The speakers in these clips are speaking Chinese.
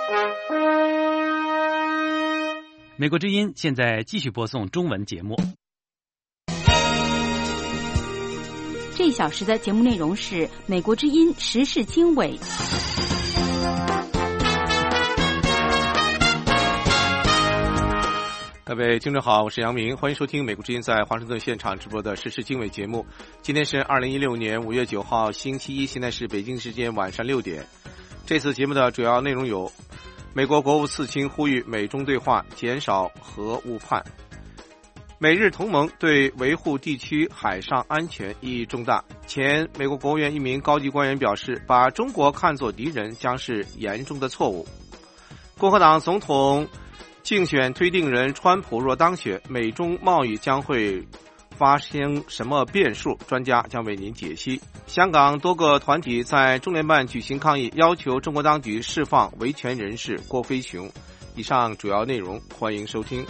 美国之音现在继续播送中文节目。 这一小时的节目内容是美国之音时事经纬。 各位听众好，我是杨明，欢迎收听美国之音在华盛顿现场直播的时事经纬节目。今天是2016年5月9号星期一，现在是北京时间晚上6点。这次节目的主要内容有：美国国务次卿呼吁美中对话，减少核误判；美日同盟对维护地区海上安全意义重大。前美国国务院一名高级官员表示，把中国看作敌人将是严重的错误。共和党总统竞选推定人川普若当选，美中贸易将会发生什么变数？专家将为您解析。香港多个团体在中联办举行抗议，要求中国当局释放维权人士郭飞雄。以上主要内容，欢迎收听。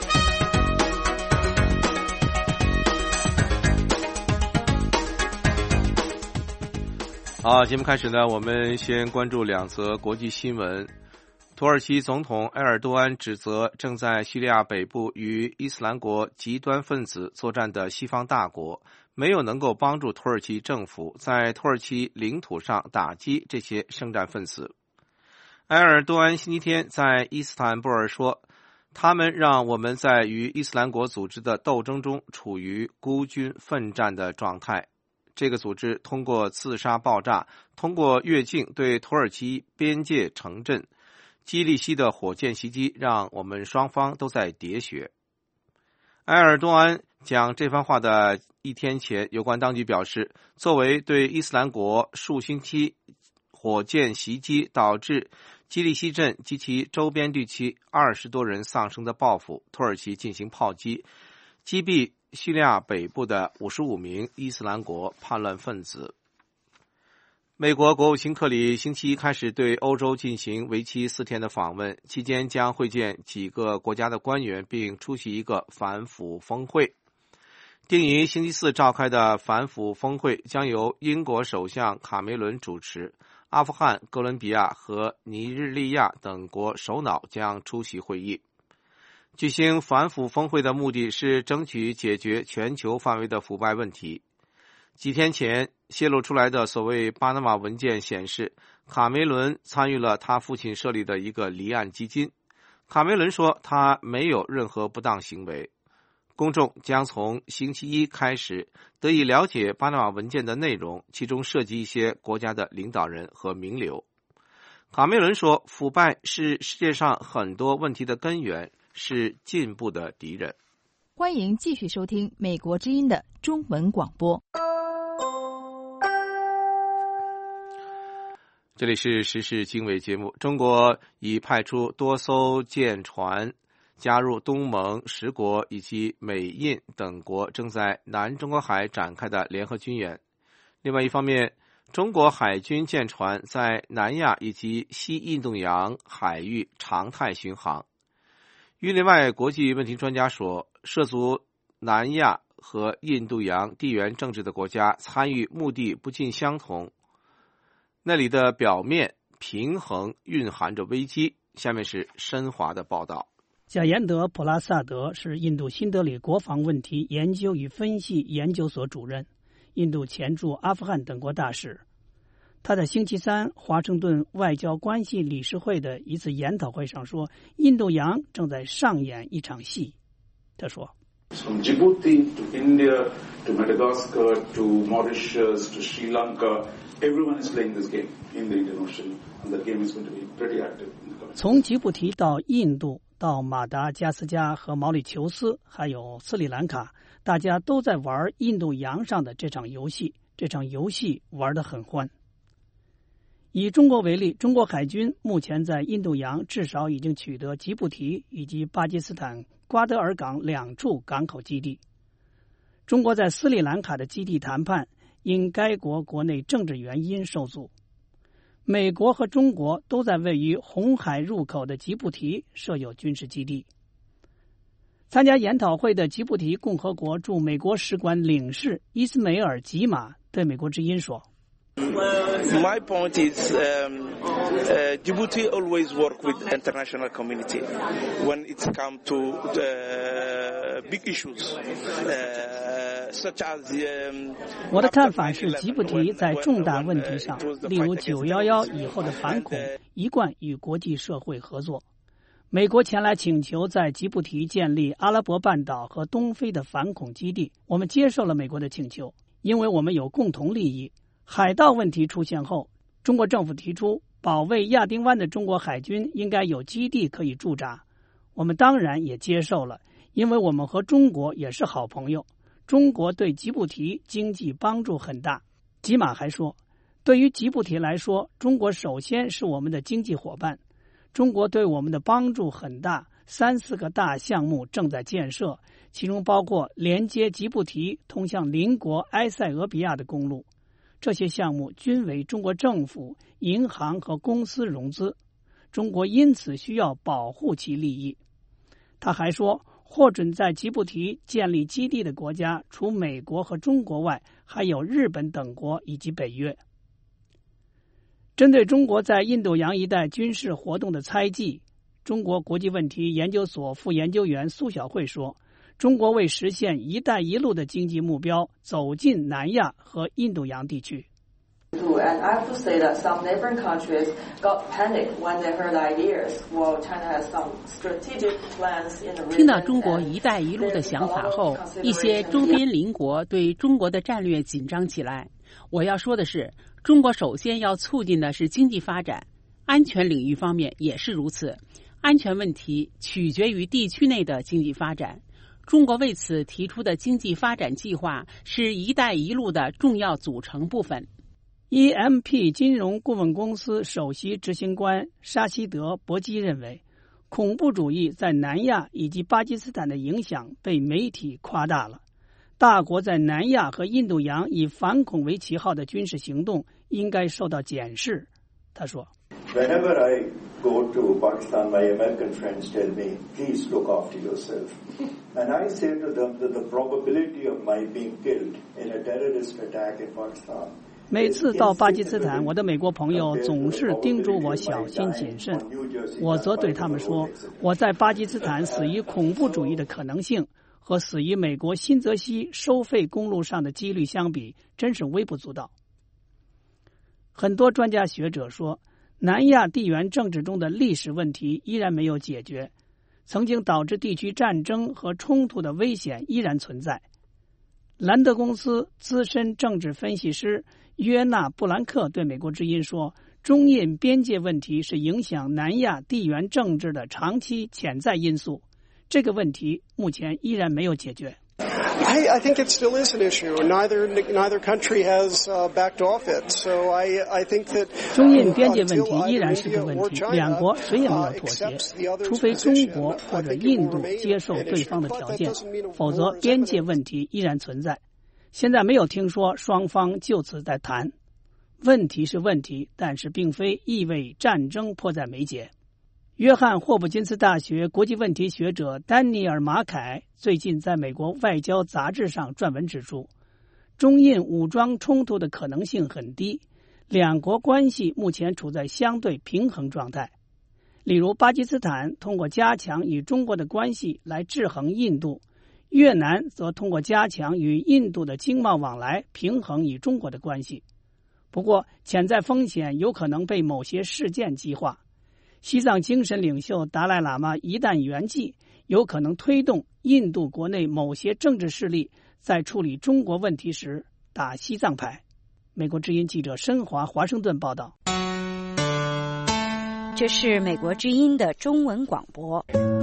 好，节目开始呢，我们先关注两则国际新闻。土耳其总统埃尔多安指责正在叙利亚北部与伊斯兰国极端分子作战的西方大国没有能够帮助土耳其政府在土耳其领土上打击这些圣战分子。埃尔多安星期天在伊斯坦布尔说，他们让我们在与伊斯兰国组织的斗争中处于孤军奋战的状态。这个组织通过自杀爆炸，通过越境对土耳其边界城镇基利西的火箭袭击，让我们双方都在喋血。埃尔多安讲这番话的一天前，有关当局表示，作为对伊斯兰国数星期火箭袭击导致基利西镇及其周边地区20多人丧生的报复，土耳其进行炮击，击毙叙利亚北部的55名伊斯兰国叛乱分子。美国国务卿克里星期一开始对欧洲进行为期4天的访问，期间将会见几个国家的官员，并出席一个反腐峰会。定于星期四召开的反腐峰会将由英国首相卡梅伦主持，阿富汗、哥伦比亚和尼日利亚等国首脑将出席会议。举行反腐峰会的目的是争取解决全球范围的腐败问题。几天前泄露出来的所谓巴拿马文件显示，卡梅伦参与了他父亲设立的一个离岸基金。卡梅伦说他没有任何不当行为。公众将从星期一开始得以了解巴拿马文件的内容，其中涉及一些国家的领导人和名流。卡梅伦说，腐败是世界上很多问题的根源，是进步的敌人。 欢迎继续收听美国之音的中文广播。 这里是时事经纬节目。中国已派出多艘舰船加入东盟10国以及美印等国正在南中国海展开的联合军演。另外一方面，中国海军舰船在南亚以及西印度洋海域常态巡航。域内外国际问题专家说，涉足南亚和印度洋地缘政治的国家参与目的不尽相同，那里的表面平衡蕴含着危机。下面是申华的报道。 贾延德·普拉萨德是印度新德里国防问题研究与分析研究所主任，印度前驻阿富汗等国大使。他在星期三华盛顿外交关系理事会的一次研讨会上说，印度洋正在上演一场戏。他说， From Djibouti to India to Madagascar to Mauritius to Sri Lanka, everyone is playing this game in the Indian Ocean, and that game is going to be pretty active. 从吉布提到印度到马达加斯加和毛里求斯还有斯里兰卡，大家都在玩印度洋上的这场游戏，这场游戏玩得很欢。以中国为例，中国海军目前在印度洋至少已经取得吉布提以及巴基斯坦瓜德尔港2处港口基地。中国在斯里兰卡的基地谈判因该国国内政治原因受阻。美国和中国都在位于红海入口的吉布提设有军事基地。参加研讨会的吉布提共和国驻美国使馆领事伊斯梅尔·吉马对美国之音说， My point is, Djibouti always work with international community when it comes to big issues, such as. 我的看法是，吉布提在重大问题上，例如911以后的反恐，一贯与国际社会合作。美国前来请求在吉布提建立阿拉伯半岛和东非的反恐基地，我们接受了美国的请求，因为我们有共同利益。海盗问题出现后，中国政府提出保卫亚丁湾的中国海军应该有基地可以驻扎，我们当然也接受了，因为我们和中国也是好朋友，中国对吉布提经济帮助很大。吉马还说，对于吉布提来说，中国首先是我们的经济伙伴，中国对我们的帮助很大，3-4个大项目正在建设，其中包括连接吉布提通向邻国埃塞俄比亚的公路。这些项目均为中国政府、银行和公司融资，中国因此需要保护其利益。他还说，获准在吉布提建立基地的国家除美国和中国外，还有日本等国以及北约。针对中国在印度洋一带军事活动的猜忌，中国国际问题研究所副研究员苏晓慧说，中国为实现“一带一路”的经济目标，走进南亚和印度洋地区。 And I have to say that some neighboring countries got panicked when they heard ideas, while China has some strategic plans in the region. 听到中国“一带一路”的想法后，一些周边邻国对中国的战略紧张起来。我要说的是，中国首先要促进的是经济发展，安全领域方面也是如此。安全问题取决于地区内的经济发展。中国为此提出的经济发展计划是“一带一路”的重要组成部分。 EMP 金融顾问公司首席执行官沙希德·博基认为，恐怖主义在南亚以及巴基斯坦的影响被媒体夸大了。大国在南亚和印度洋以反恐为旗号的军事行动应该受到检视。他说 Whenever I go to Pakistan, my American friends tell me, please look after yourself. And I say to them that the probability of my being killed in a terrorist attack in Pakistan. 每次到巴基斯坦，我的美国朋友总是叮嘱我小心谨慎。我则对他们说，我在巴基斯坦死于恐怖主义的可能性和死于美国新泽西收费公路上的几率相比，真是微不足道。很多专家学者说，南亚地缘政治中的历史问题依然没有解决，曾经导致地区战争和冲突的危险依然存在。兰德公司资深政治分析师约纳·布兰克对美国之音说，中印边界问题是影响南亚地缘政治的长期潜在因素，这个问题目前依然没有解决。 I think it still is an issue. Neither country has backed off it. So I think that 中印边界问题依然是个问题，两国谁也没有妥协，除非中国或者印度接受对方的条件，否则边界问题依然存在。现在没有听说双方就此在谈。问题是问题，但是并非意味战争迫在眉睫。约翰霍普金斯大学国际问题学者丹尼尔·马凯最近在美国外交杂志上撰文指出，中印武装冲突的可能性很低，两国关系目前处在相对平衡状态。例如，巴基斯坦通过加强与中国的关系来制衡印度，越南则通过加强与印度的经贸往来平衡与中国的关系。不过，潜在风险有可能被某些事件激化。西藏精神领袖达赖喇嘛一旦圆寂，有可能推动印度国内某些政治势力在处理中国问题时打西藏牌。美国之音记者申华华盛顿报道。 这是美国之音的中文广播。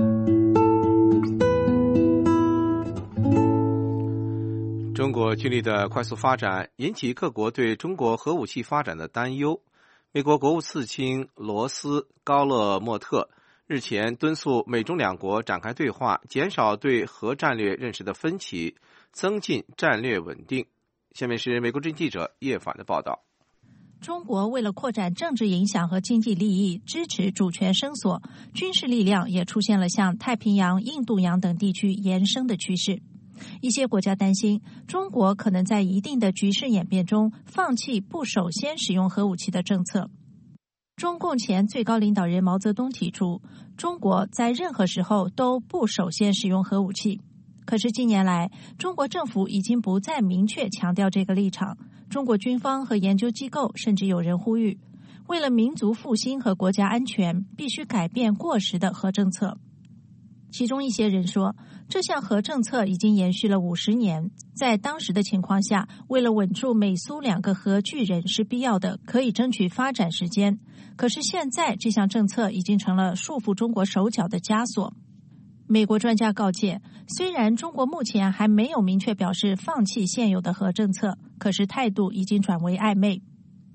中国军力的快速发展引起各国对中国核武器发展的担忧。美国国务次卿罗斯·高勒莫特日前敦促美中两国展开对话，减少对核战略认识的分歧，增进战略稳定。下面是美国之音记者叶凡的报道。 中国为了扩展政治影响和经济利益，支持主权声索，军事力量也出现了向太平洋、印度洋等地区延伸的趋势。 一些国家担心中国可能在一定的局势演变中放弃不首先使用核武器的政策。中共前最高领导人毛泽东提出，中国在任何时候都不首先使用核武器。可是近年来，中国政府已经不再明确强调这个立场，中国军方和研究机构甚至有人呼吁，为了民族复兴和国家安全，必须改变过时的核政策。其中一些人说，这项核政策已经延续了50年，在当时的情况下，为了稳住美苏2个核巨人是必要的，可以争取发展时间。可是现在这项政策已经成了束缚中国手脚的枷锁。美国专家告诫，虽然中国目前还没有明确表示放弃现有的核政策，可是态度已经转为暧昧。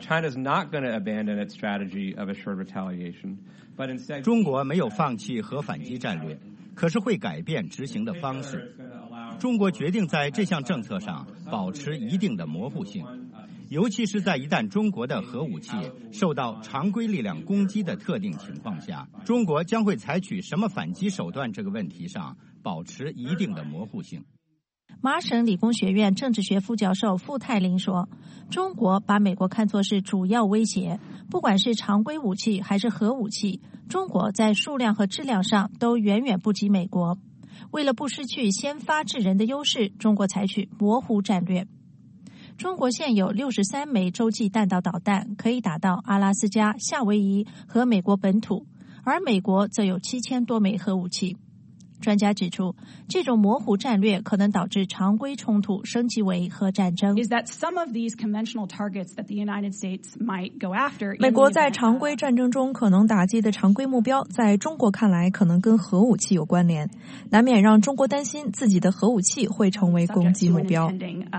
中国没有放弃核反击战略，可是会改变执行的方式。中国决定在这项政策上保持一定的模糊性，尤其是在一旦中国的核武器受到常规力量攻击的特定情况下，中国将会采取什么反击手段这个问题上保持一定的模糊性。 麻省理工学院政治学副教授傅泰林说，中国把美国看作是主要威胁，不管是常规武器还是核武器，中国在数量和质量上都远远不及美国。为了不失去先发制人的优势，中国采取模糊战略。中国现有63枚洲际弹道导弹，可以打到阿拉斯加、夏威夷和美国本土，而美国则有7000多枚核武器。专家指出，这种模糊战略可能导致常规冲突升级为核战争。 美国在常规战争中可能打击的常规目标，在中国看来可能跟核武器有关联，难免让中国担心自己的核武器会成为攻击目标。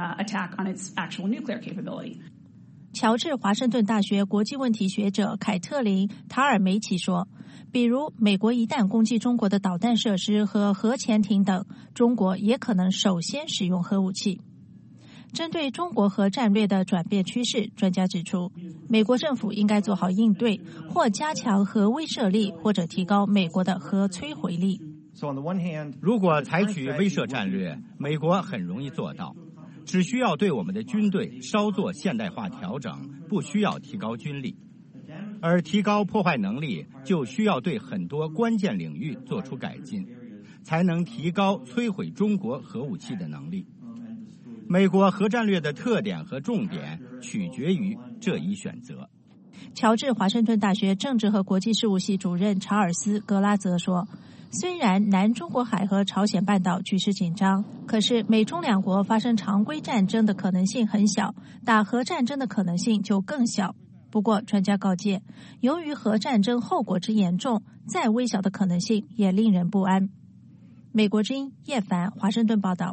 乔治华盛顿大学国际问题学者凯特琳·塔尔梅奇说，比如美国一旦攻击中国的导弹设施和核潜艇等，中国也可能首先使用核武器。针对中国核战略的转变趋势，专家指出，美国政府应该做好应对，或加强核威慑力，或者提高美国的核摧毁力。 如果采取威慑战略，美国很容易做到，只需要对我们的军队稍作现代化调整，不需要提高军力。而提高破坏能力，就需要对很多关键领域做出改进，才能提高摧毁中国核武器的能力。美国核战略的特点和重点取决于这一选择。 乔治华盛顿大学政治和国际事务系主任查尔斯·格拉泽说，虽然南中国海和朝鲜半岛局势紧张，可是美中2国发生常规战争的可能性很小，打核战争的可能性就更小。不过专家告诫，由于核战争后果之严重，再微小的可能性也令人不安。美国之音叶凡华盛顿报道。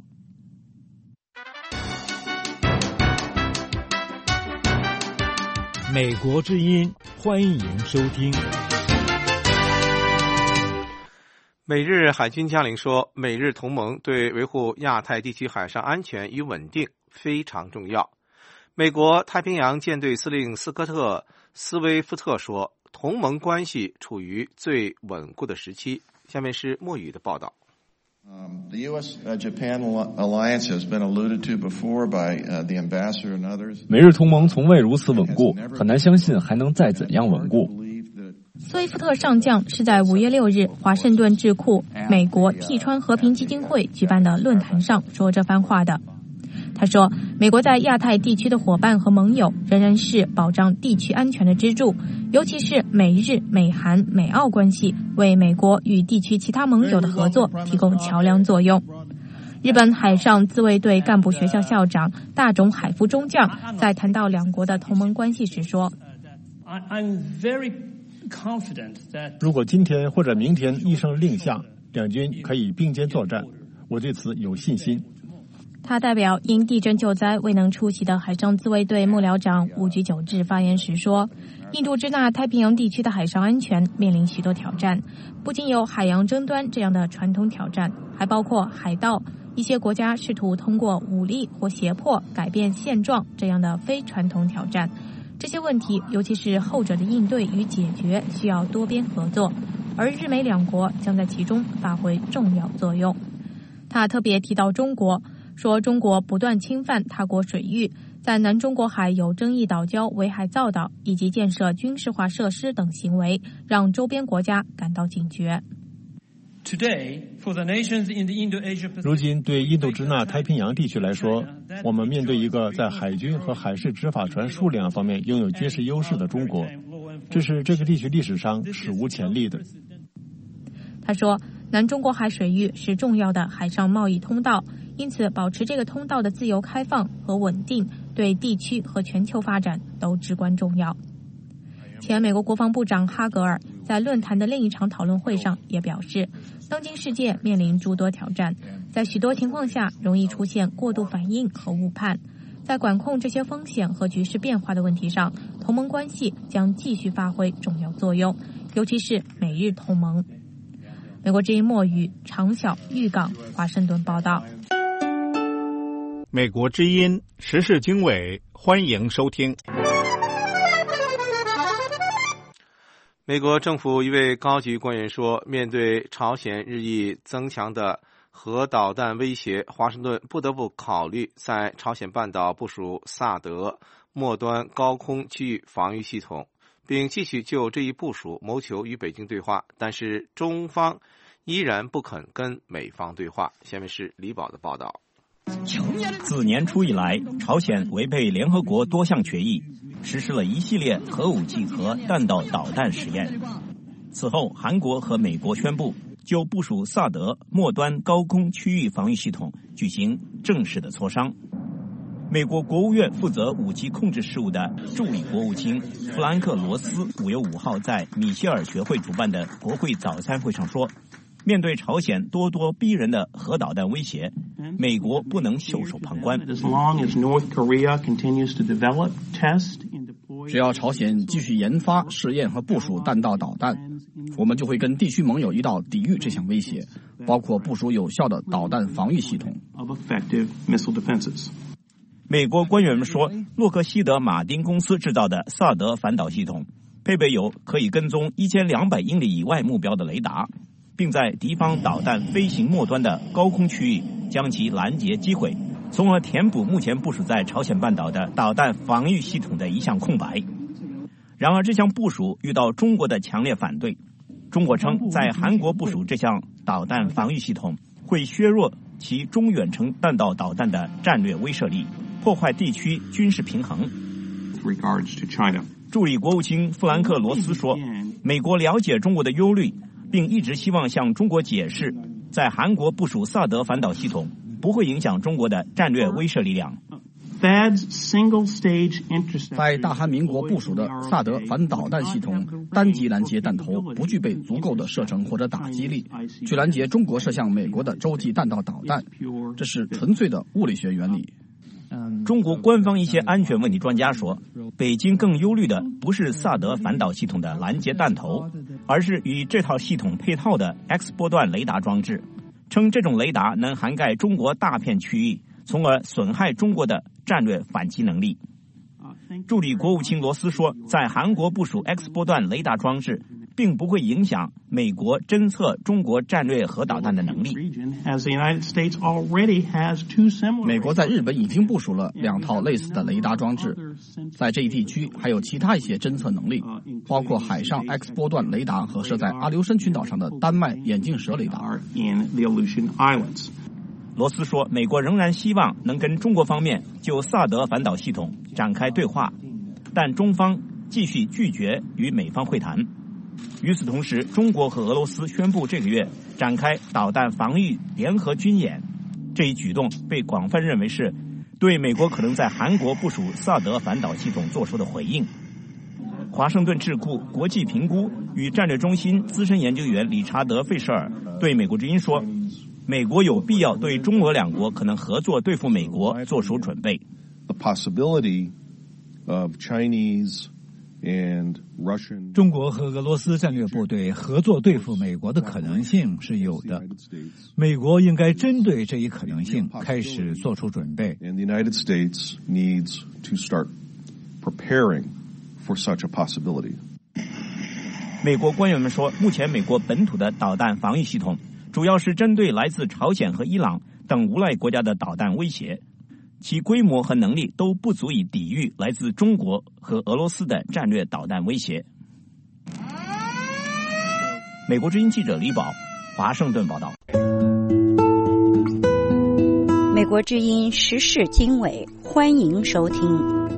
美国之音，欢迎收听。 美日海军将领说，美日同盟对维护亚太地区海上安全与稳定非常重要。美国太平洋舰队司令斯科特·斯威夫特说，同盟关系处于最稳固的时期。下面是莫宇的报道。 The U.S.-Japan alliance has been alluded to before by the ambassador and others. 美日同盟从未如此稳固，很难相信还能再怎样稳固。 斯威夫特上将是在5月6日华盛顿智库美国替川和平基金会举办的论坛上说这番话的。他说，美国在亚太地区的伙伴和盟友仍然是保障地区安全的支柱，尤其是美日、美韩、美澳关系为美国与地区其他盟友的合作提供桥梁作用。日本海上自卫队干部学校校长大冢海夫中将在谈到2国的同盟关系时说， 如果今天或者明天一声令下，两军可以并肩作战，我对此有信心。 他代表因地震救灾未能出席的海上自卫队幕僚长武居久志发言时说，印度支那太平洋地区的海上安全面临许多挑战，不仅有海洋争端这样的传统挑战，还包括海盗、一些国家试图通过武力或胁迫改变现状这样的非传统挑战。这些问题，尤其是后者的应对与解决，需要多边合作，而日美2国将在其中发挥重要作用。 他特别提到中国，说中国不断侵犯他国水域，在南中国海有争议岛礁危害造岛，以及建设军事化设施等行为，让周边国家感到警觉。 如今对印度支那太平洋地区来说，我们面对一个在海军和海事执法船数量方面拥有军事优势的中国，这是这个地区历史上史无前例的。 他说，南中国海水域是重要的海上贸易通道，因此保持这个通道的自由开放和稳定对地区和全球发展都至关重要。前美国国防部长哈格尔在论坛的另一场讨论会上也表示，当今世界面临诸多挑战，在许多情况下容易出现过度反应和误判。在管控这些风险和局势变化的问题上，同盟关系将继续发挥重要作用，尤其是美日同盟。美国之音莫语、常晓、玉港、华盛顿报道。 美国之音时事经纬，欢迎收听。 美国政府一位高级官员说，面对朝鲜日益增强的核导弹威胁，华盛顿不得不考虑在朝鲜半岛部署萨德末端高空区域防御系统，并继续就这一部署谋求与北京对话，但是中方依然不肯跟美方对话。下面是李宝的报道。 自年初以来，朝鲜违背联合国多项决议，实施了一系列核武器和弹道导弹实验。此后，韩国和美国宣布就部署萨德末端高空区域防御系统举行正式的磋商。美国国务院负责武器控制事务的助理国务卿弗兰克·罗斯5月5号在米歇尔学会主办的国会早餐会上说，面对朝鲜咄咄逼人的核导弹威胁，美国不能袖手旁观。 只要朝鲜继续研发、试验和部署弹道导弹，我们就会跟地区盟友一道抵御这项威胁，包括部署有效的导弹防御系统。 美国官员们说，洛克希德马丁公司制造的萨德反导系统配备有可以跟踪1200英里以外目标的雷达，并在敌方导弹飞行末端的高空区域将其拦截击毁，从而填补目前部署在朝鲜半岛的导弹防御系统的一项空白。然而，这项部署遇到中国的强烈反对。中国称，在韩国部署这项导弹防御系统会削弱其中远程弹道导弹的战略威慑力，破坏地区军事平衡。助理国务卿弗兰克·罗斯说，美国了解中国的忧虑，并一直希望向中国解释，在韩国部署萨德反导系统不会影响中国的战略威慑力量。 在大韩民国部署的萨德反导弹系统单级拦截弹头不具备足够的射程或者打击力，去拦截中国射向美国的洲际弹道导弹，这是纯粹的物理学原理。 中国官方一些安全问题专家说，北京更忧虑的不是萨德反导系统的拦截弹头，而是与这套系统配套的 X 波段雷达装置，称这种雷达能涵盖中国大片区域，从而损害中国的战略反击能力。助理国务卿罗斯说，在韩国部署 X 波段雷达装置并不会影响美国侦测中国战略核导弹的能力。 美国在日本已经部署了2套类似的雷达装置，在这一地区还有其他一些侦测能力，包括海上 X 波段雷达和设在阿留申群岛上的丹麦眼镜蛇雷达。 罗斯说，美国仍然希望能跟中国方面就萨德反导系统展开对话，但中方继续拒绝与美方会谈。与此同时，中国和俄罗斯宣布这个月展开导弹防御联合军演，这一举动被广泛认为是对美国可能在韩国部署萨德反导系统做出的回应。华盛顿智库国际评估与战略中心资深研究员理查德·费舍尔对美国之音说，美国有必要对中俄两国可能合作对付美国做出准备。 The possibility of Chinese and Russian 中国和俄罗斯战略部队合作对付美国的可能性是有的，美国应该针对这一可能性开始做出准备。 And the United States needs to start preparing for such a possibility. 美国官员们说，目前美国本土的导弹防御系统主要是针对来自朝鲜和伊朗等无赖国家的导弹威胁，其规模和能力都不足以抵御来自中国和俄罗斯的战略导弹威胁。美国之音记者李宝，华盛顿报道。 美国之音时事经纬，欢迎收听。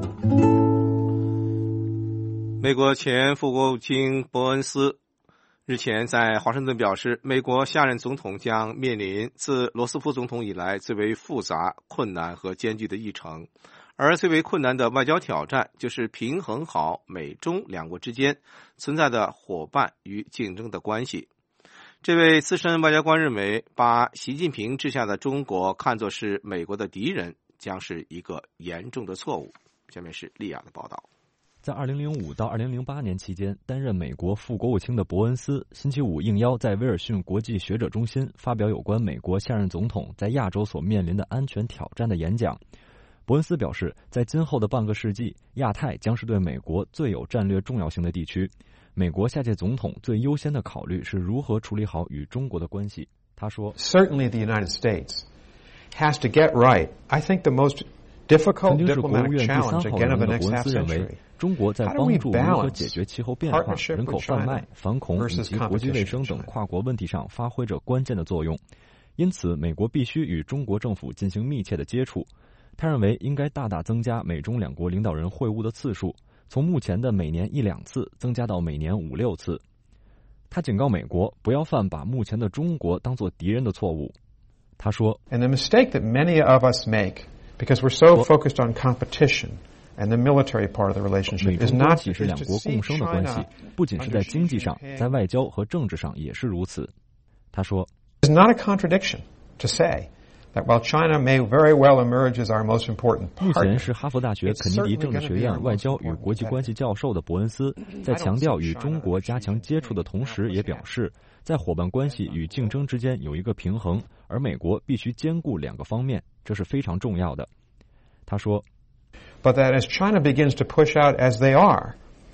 美国前副国务卿伯恩斯日前在华盛顿表示，美国下任总统将面临自罗斯福总统以来最为复杂、困难和艰巨的议程，而最为困难的外交挑战就是平衡好美中两国之间存在的伙伴与竞争的关系。这位资深外交官认为，把习近平治下的中国看作是美国的敌人将是一个严重的错误。下面是利亚的报道。 在2005到2008年期间担任美国副国务卿的伯恩斯星期五应邀在威尔逊国际学者中心发表有关美国下任总统在亚洲所面临的安全挑战的演讲。伯恩斯表示，在今后的半个世纪，亚太将是对美国最有战略重要性的地区。美国下届总统最优先的考虑是如何处理好与中国的关系。他说 Certainly the United States has to get right. I think the most difficult diplomatic challenge again of the next half century. 中国在帮助如何解决气候变化、人口贩卖、反恐以及国际卫生等跨国问题上发挥着关键的作用。因此，美国必须与中国政府进行密切的接触。他认为应该大大增加美中两国领导人会晤的次数，从目前的每年1-2次增加到每年5-6次。他警告美国不要犯把目前的中国当作敌人的错误。他说 And the mistake that many of us make, because we're so focused on competition and the military part of the relationship, is not 是两国共生的关系，不仅是在经济上，在外交和政治上也是如此。他说 It's not a contradiction to say that while China may very well emerge as our most important partner, 目前是哈佛大学肯尼迪政治学院外交与国际关系教授的伯恩斯，在强调与中国加强接触的同时，也表示，在伙伴关系与竞争之间有一个平衡，而美国必须兼顾两个方面，这是非常重要的。他说 But that as China begins to push out as they are,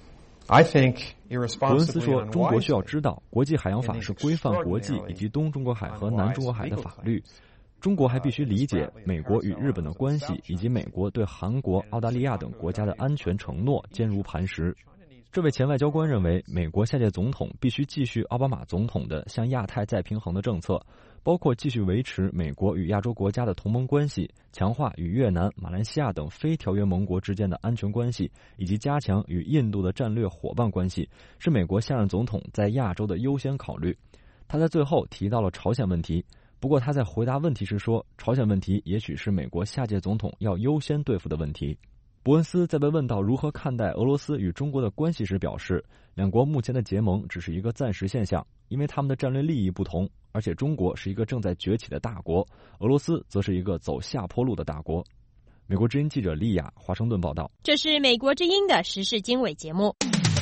I think irresponsibly 伯恩斯说，中国需要知道，国际海洋法是规范国际以及东中国海和南中国海的法律。中国还必须理解美国与日本的关系，以及美国对韩国、澳大利亚等国家的安全承诺坚如磐石。这位前外交官认为，美国下届总统必须继续奥巴马总统的向亚太再平衡的政策，包括继续维持美国与亚洲国家的同盟关系，强化与越南、马来西亚等非条约盟国之间的安全关系，以及加强与印度的战略伙伴关系，是美国下任总统在亚洲的优先考虑。他在最后提到了朝鲜问题，不过他在回答问题时说，朝鲜问题也许是美国下届总统要优先对付的问题。伯恩斯在被问到如何看待俄罗斯与中国的关系时表示，两国目前的结盟只是一个暂时现象，因为他们的战略利益不同，而且中国是一个正在崛起的大国，俄罗斯则是一个走下坡路的大国。美国之音记者利亚，华盛顿报道。 这是美国之音的时事经纬节目。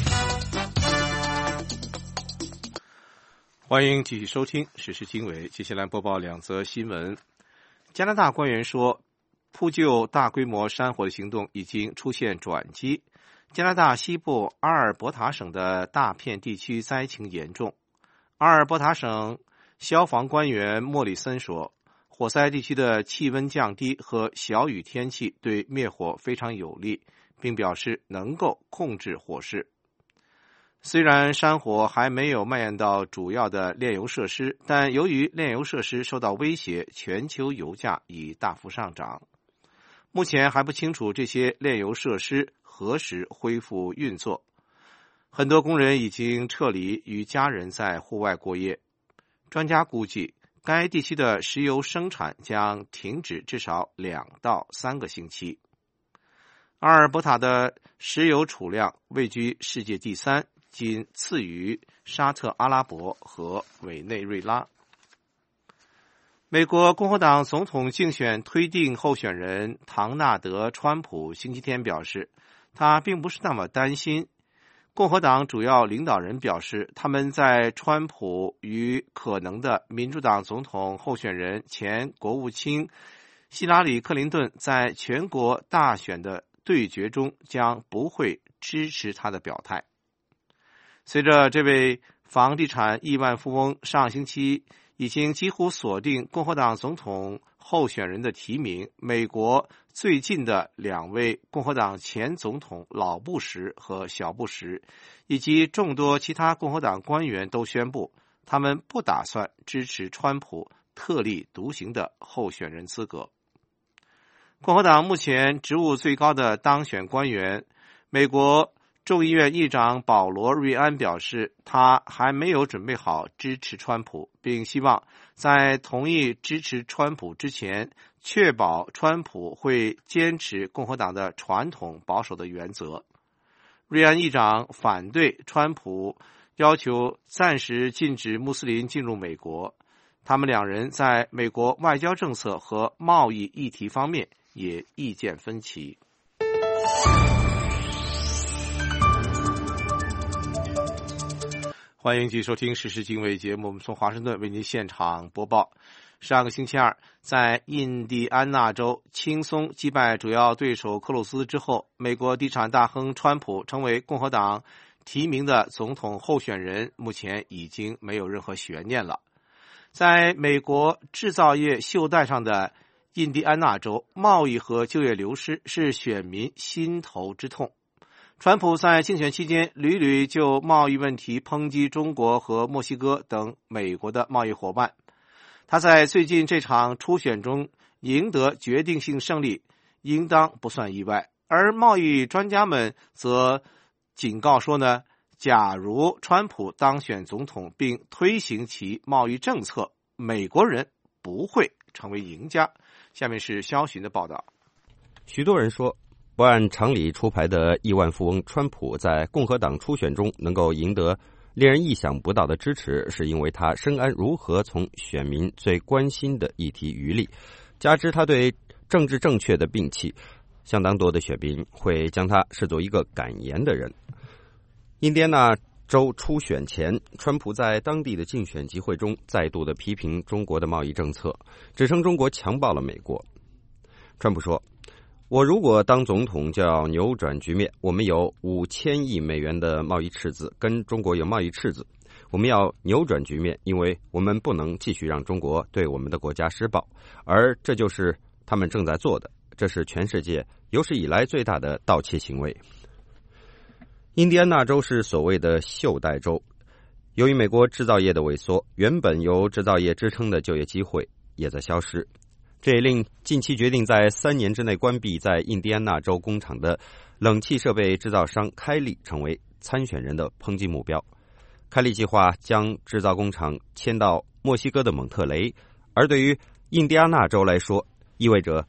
欢迎继续收听时事经纬，接下来播报两则新闻。加拿大官员说，扑救大规模山火的行动已经出现转机。加拿大西部阿尔伯塔省的大片地区灾情严重。阿尔伯塔省消防官员莫里森说，火灾地区的气温降低和小雨天气对灭火非常有利，并表示能够控制火势。虽然山火还没有蔓延到主要的炼油设施，但由于炼油设施受到威胁，全球油价已大幅上涨。目前还不清楚这些炼油设施何时恢复运作。很多工人已经撤离，与家人在户外过夜。专家估计，该地区的石油生产将停止至少2到3个星期。阿尔伯塔的石油储量位居世界第3，仅次于沙特阿拉伯和委内瑞拉。美国共和党总统竞选推定候选人唐纳德·川普星期天表示，他并不是那么担心。共和党主要领导人表示，他们在川普与可能的民主党总统候选人前国务卿希拉里·克林顿在全国大选的对决中将不会支持他的表态。随着这位房地产亿万富翁上星期已经几乎锁定共和党总统候选人的提名。美国最近的2位共和党前总统老布什和小布什，以及众多其他共和党官员都宣布，他们不打算支持川普特立独行的候选人资格。共和党目前职务最高的当选官员，美国众议院议长保罗·瑞安表示，他还没有准备好支持川普，并希望在同意支持川普之前，确保川普会坚持共和党的传统保守的原则。瑞安议长反对川普要求暂时禁止穆斯林进入美国，他们2人在美国外交政策和贸易议题方面也意见分歧。欢迎继续收听时事经纬节目，我们从华盛顿为您现场播报。上个星期二，在印第安纳州轻松击败主要对手克鲁斯之后，美国地产大亨川普成为共和党提名的总统候选人，目前已经没有任何悬念了。在美国制造业袖带上的印第安纳州，贸易和就业流失是选民心头之痛。川普在竞选期间屡屡就贸易问题抨击中国和墨西哥等美国的贸易伙伴。他在最近这场初选中赢得决定性胜利，应当不算意外。而贸易专家们则警告说呢，假如川普当选总统并推行其贸易政策，美国人不会成为赢家。下面是肖寻的报道。 许多人说，不按常理出牌的亿万富翁川普在共和党初选中能够赢得令人意想不到的支持，是因为他深谙如何从选民最关心的议题渔利，加之他对政治正确的摒弃，相当多的选民会将他视作一个敢言的人。印第安纳州初选前，川普在当地的竞选集会中再度的批评中国的贸易政策，指称中国强暴了美国。川普说，我如果当总统就要扭转局面，我们有5000亿美元的贸易赤字，跟中国有贸易赤字，我们要扭转局面，因为我们不能继续让中国对我们的国家施暴，而这就是他们正在做的，这是全世界有史以来最大的盗窃行为。印第安纳州是所谓的袖带州，由于美国制造业的萎缩，原本由制造业支撑的就业机会也在消失，这也令近期决定在3年之内关闭在印第安纳州工厂的冷气设备制造商开利成为参选人的抨击目标。开利计划将制造工厂迁到墨西哥的蒙特雷，而对于印第安纳州来说，意味着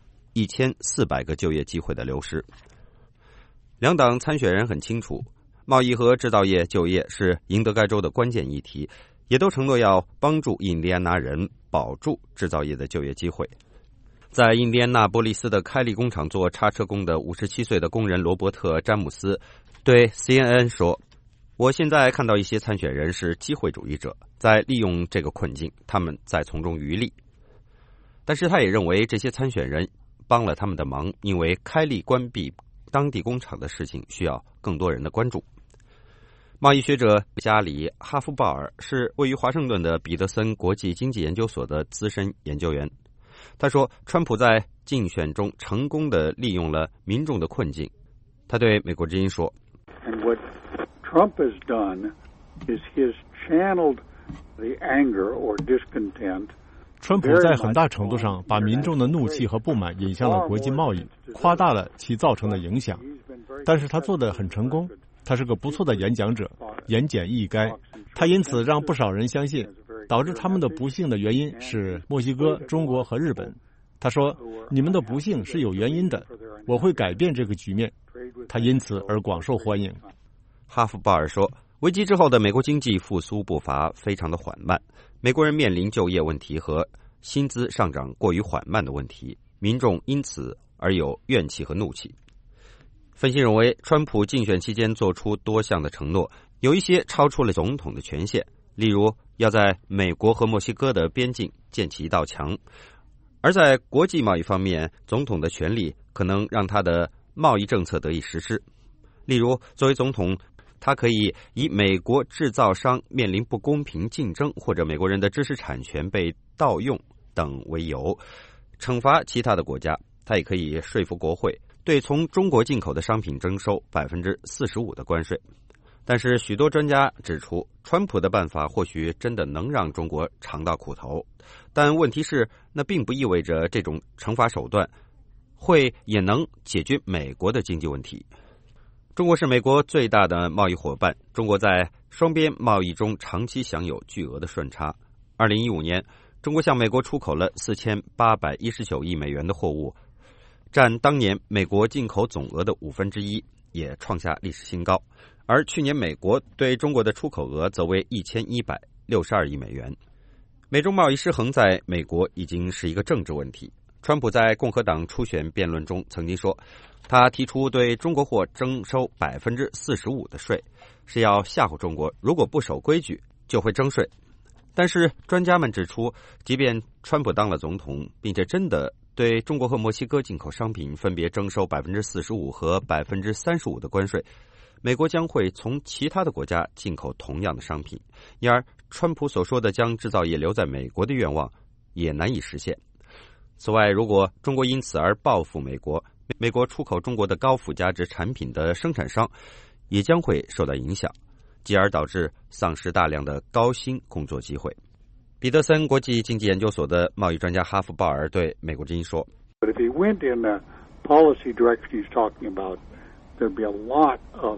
1400个就业机会的流失。两党参选人很清楚，贸易和制造业就业是赢得该州的关键议题，也都承诺要帮助印第安纳人保住制造业的就业机会。在印第安纳波利斯的开利工厂做叉车工的57岁的工人罗伯特·詹姆斯对 CNN 说，我现在看到一些参选人是机会主义者，在利用这个困境，他们在从中渔利。但是他也认为这些参选人帮了他们的忙，因为开利关闭当地工厂的事情需要更多人的关注。贸易学者加里·哈夫鲍尔是位于华盛顿的彼得森国际经济研究所的资深研究员。他说，川普在竞选中成功地利用了民众的困境。他对美国之音说， And what Trump has done is he has channeled the anger or discontent 川普在很大程度上把民众的怒气和不满引向了国际贸易，夸大了其造成的影响。但是他做得很成功，他是个不错的演讲者，言简意赅。他因此让不少人相信，导致他们的不幸的原因是墨西哥、中国和日本。他说，你们的不幸是有原因的，我会改变这个局面。他因此而广受欢迎。 哈夫鲍尔说，危机之后的美国经济复苏步伐非常的缓慢，美国人面临就业问题和薪资上涨过于缓慢的问题，民众因此而有怨气和怒气。分析认为，川普竞选期间做出多项的承诺，有一些超出了总统的权限，例如要在美国和墨西哥的边境建起一道墙，而在国际贸易方面，总统的权力可能让他的贸易政策得以实施。例如，作为总统， 他可以以美国制造商面临不公平竞争或者美国人的知识产权被盗用等为由，惩罚其他的国家。他也可以说服国会对从中国进口的商品征收 45% 的关税。但是许多专家指出，川普的办法或许真的能让中国尝到苦头，但问题是，那并不意味着这种惩罚手段也能解决美国的经济问题。中国是美国最大的贸易伙伴，中国在双边贸易中长期享有巨额的顺差。2015年，中国向美国出口了4819亿美元的货物，占当年美国进口总额的1/5，也创下历史新高。而去年美国对中国的出口额则为1162亿美元。美中贸易失衡在美国已经是一个政治问题。川普在共和党初选辩论中曾经说，他提出对中国货征收 45% 的税，是要吓唬中国，如果不守规矩就会征税。但是专家们指出，即便川普当了总统，并且真的对中国和墨西哥进口商品分别征收 45% 和 35% 的关税，美国将会从其他的国家进口同样的商品，因而川普所说的将制造业留在美国的愿望也难以实现。此外，如果中国因此而报复美国，美国出口中国的高附加值产品的生产商也将会受到影响，继而导致丧失大量的高薪工作机会。彼得森国际经济研究所的贸易专家哈夫鲍尔对美国之音说， But if he went in the policy direction he's talking about, there'd be a lot of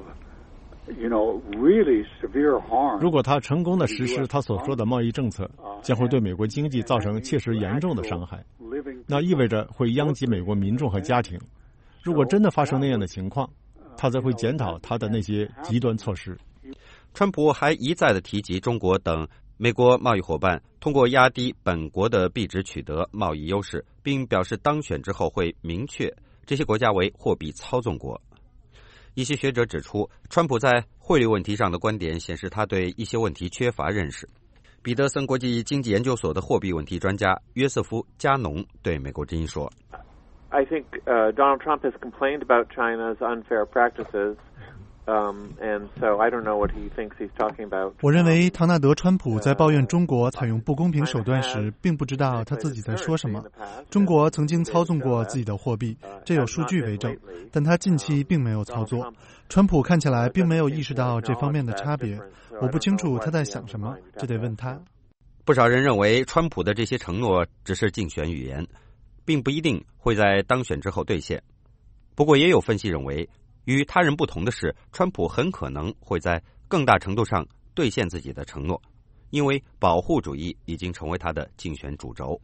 really severe harm. 如果他成功的实施他所说的贸易政策，将会对美国经济造成切实严重的伤害，那意味着会殃及美国民众和家庭。如果真的发生那样的情况，他则会检讨他的那些极端措施。 川普还一再的提及中国等美国贸易伙伴通过压低本国的币值取得贸易优势，并表示当选之后会明确这些国家为货币操纵国。一些学者指出，川普在汇率问题上的观点显示他对一些问题缺乏认识。彼得森国际经济研究所的货币问题专家约瑟夫·加农对美国之音说， I think Donald Trump has complained about China's unfair practices. And so I don't know what he thinks he's talking about. 我认为唐纳德·川普在抱怨中国采用不公平手段时，并不知道他自己在说什么。中国曾经操纵过自己的货币，这有数据为证，但他近期并没有操作。川普看起来并没有意识到这方面的差别，我不清楚他在想什么，这得问他。 不少人认为，川普的这些承诺只是竞选语言，并不一定会在当选之后兑现。不过也有分析认为，与他人不同的是，川普很可能会在更大程度上兑现自己的承诺，因为保护主义已经成为他的竞选主轴。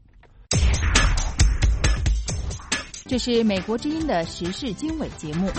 这是美国之音的时事经纬节目。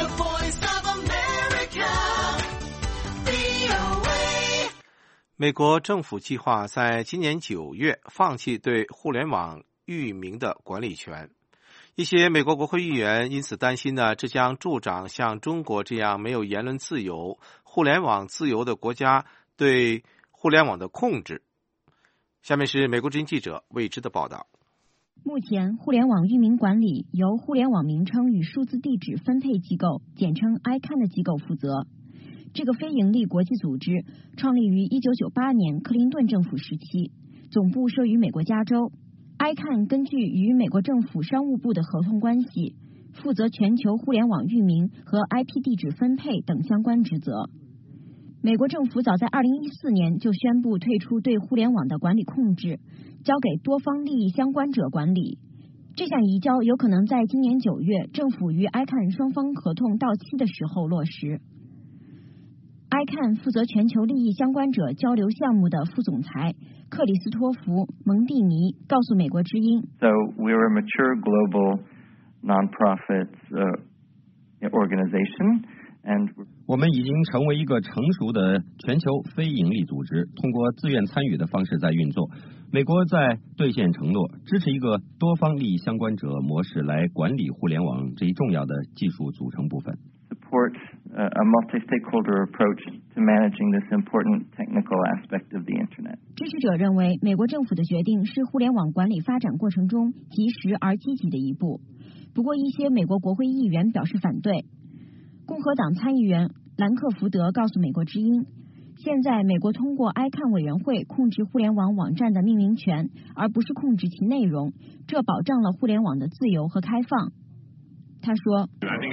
美国政府计划在今年9月放弃对互联网域名的管理权。一些美国国会议员因此担心呢，这将助长像中国这样没有言论自由、互联网自由的国家对互联网的控制。下面是美国之音记者魏之的报道。 目前，互联网域名管理由互联网名称与数字地址分配机构，简称 ICANN 的机构负责。这个非营利国际组织创立于1998年克林顿政府时期，总部设于美国加州。ICANN 根据与美国政府商务部的合同关系，负责全球互联网域名和 IP 地址分配等相关职责。美国政府早在2014年就宣布退出对互联网的管理控制，交给多方利益相关者管理。这项移交有可能在今年9月政府与 ICANN 双方合同到期的时候落实。ICANN 负责全球利益相关者交流项目的副总裁克里斯托弗·蒙蒂尼告诉美国之音 So we're a mature global non-profit organization, and 我们已经成为一个成熟的全球非营利组织，通过自愿参与的方式在运作。美国在兑现承诺，支持一个多方利益相关者模式来管理互联网这一重要的技术组成部分。 Support a multi-stakeholder approach to managing this important technical aspect of the Internet. 支持者认为，美国政府的决定是互联网管理发展过程中及时而积极的一步。不过，一些美国国会议员表示反对。共和党参议员兰克福德告诉美国之音，现在美国通过 ICANN 委员会控制互联网网站的命名权，而不是控制其内容，这保障了互联网的自由和开放。他说，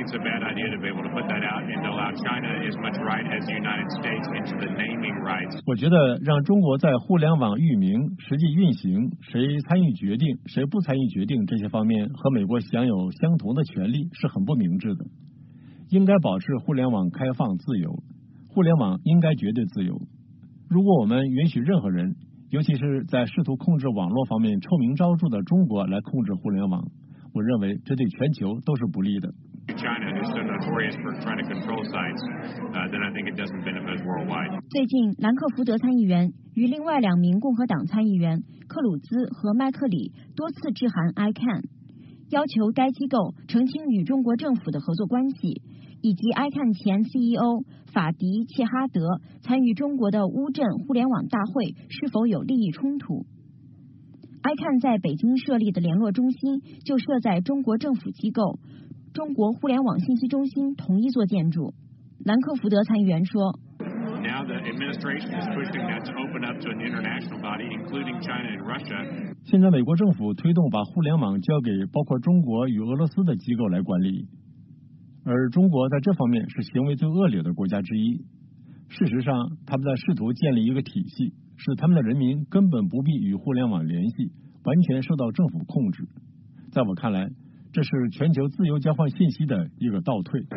我觉得让中国在互联网域名、实际运行、谁参与决定、谁不参与决定这些方面和美国享有相同的权利是很不明智的。应该保持互联网开放自由，互联网应该绝对自由。如果我们允许任何人，尤其是在试图控制网络方面臭名昭著的中国来控制互联网，我认为这对全球都是不利的。 最近，兰克福德参议员与另外2名共和党参议员克鲁兹和麦克里多次致函 ICANN， 要求该机构澄清与中国政府的合作关系，以及 ICANN 前 CEO 法迪切哈德参与中国的乌镇互联网大会是否有利益冲突。ICANN 在北京设立的联络中心就设在中国政府机构中国互联网信息中心同一座建筑。兰克福德参议员说， 现在美国政府推动把互联网交给包括中国与俄罗斯的机构来管理，而中国在这方面是行为最恶劣的国家之一。事实上，他们在试图建立一个体系，使他们的人民根本不必与互联网联系，完全受到政府控制。在我看来，这是全球自由交换信息的一个倒退。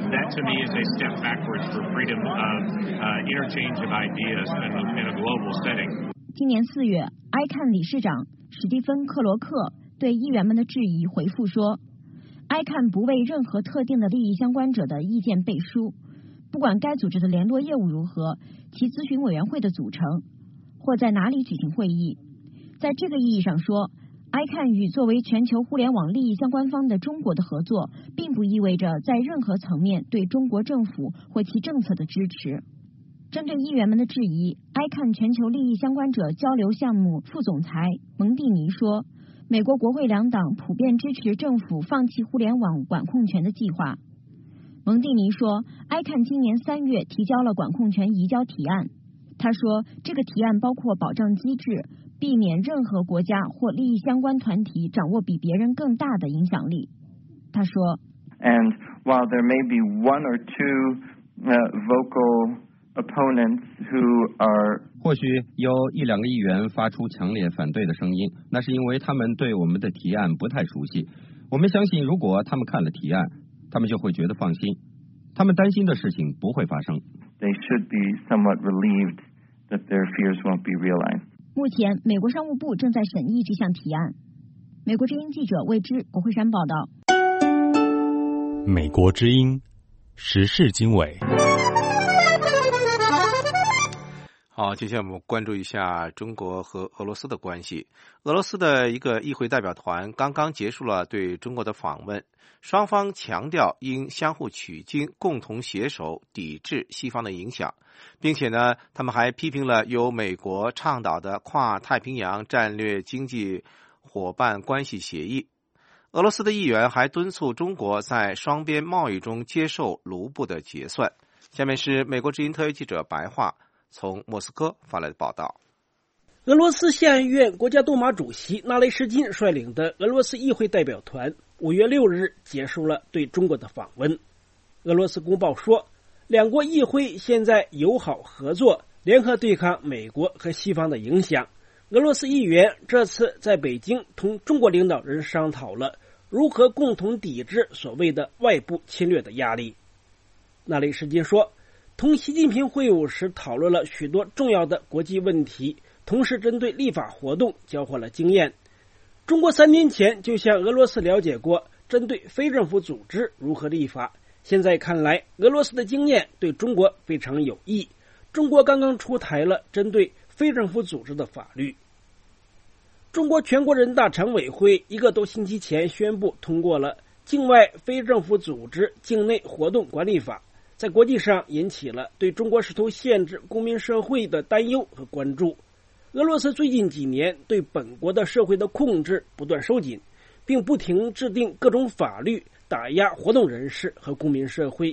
今年4月 ，ICANN 理事长史蒂芬·克罗克对议员们的质疑回复说 ，ICANN 不为任何特定的利益相关者的意见背书，不管该组织的联络业务如何，其咨询委员会的组成，或在哪里举行会议。在这个意义上说，ICANN 与作为全球互联网利益相关方的中国的合作，并不意味着在任何层面对中国政府或其政策的支持。针对议员们的质疑 ，ICANN 全球利益相关者交流项目副总裁蒙蒂尼说，美国国会2党普遍支持政府放弃互联网管控权的计划。蒙蒂尼说 ，ICANN 今年3月提交了管控权移交提案。他说，这个提案包括保障机制，避免任何国家或利益相关团体掌握比别人更大的影响力。他说 And while there may be one or two vocal opponents who are 或许有1-2个议员发出强烈反对的声音，那是因为他们对我们的提案不太熟悉。我们相信，如果他们看了提案，他们就会觉得放心，他们担心的事情不会发生。 They should be somewhat relieved that their fears won't be realized. 目前，美国商务部正在审议这项提案。美国之音记者魏之，国会山报道。 美国之音时事经纬。 好，接下来我们关注一下中国和俄罗斯的关系。俄罗斯的一个议会代表团刚刚结束了对中国的访问，双方强调应相互取经，共同携手抵制西方的影响，并且呢，他们还批评了由美国倡导的跨太平洋战略经济伙伴关系协议。俄罗斯的议员还敦促中国在双边贸易中接受卢布的结算。下面是美国之音特约记者白桦从莫斯科发来的报道。 俄罗斯下议院国家杜马主席纳雷什金率领的俄罗斯议会代表团5月6日结束了对中国的访问。俄罗斯公报说，两国议会现在友好合作，联合对抗美国和西方的影响。俄罗斯议员这次在北京同中国领导人商讨了如何共同抵制所谓的外部侵略的压力。纳雷什金说，同习近平会晤时讨论了许多重要的国际问题，同时针对立法活动交换了经验。中国3年前就向俄罗斯了解过针对非政府组织如何立法，现在看来俄罗斯的经验对中国非常有益。中国刚刚出台了针对非政府组织的法律。中国全国人大常委会1个多星期前宣布通过了境外非政府组织境内活动管理法，在国际上引起了对中国试图限制公民社会的担忧和关注。俄罗斯最近几年对本国的社会的控制不断收紧，并不停制定各种法律打压活动人士和公民社会。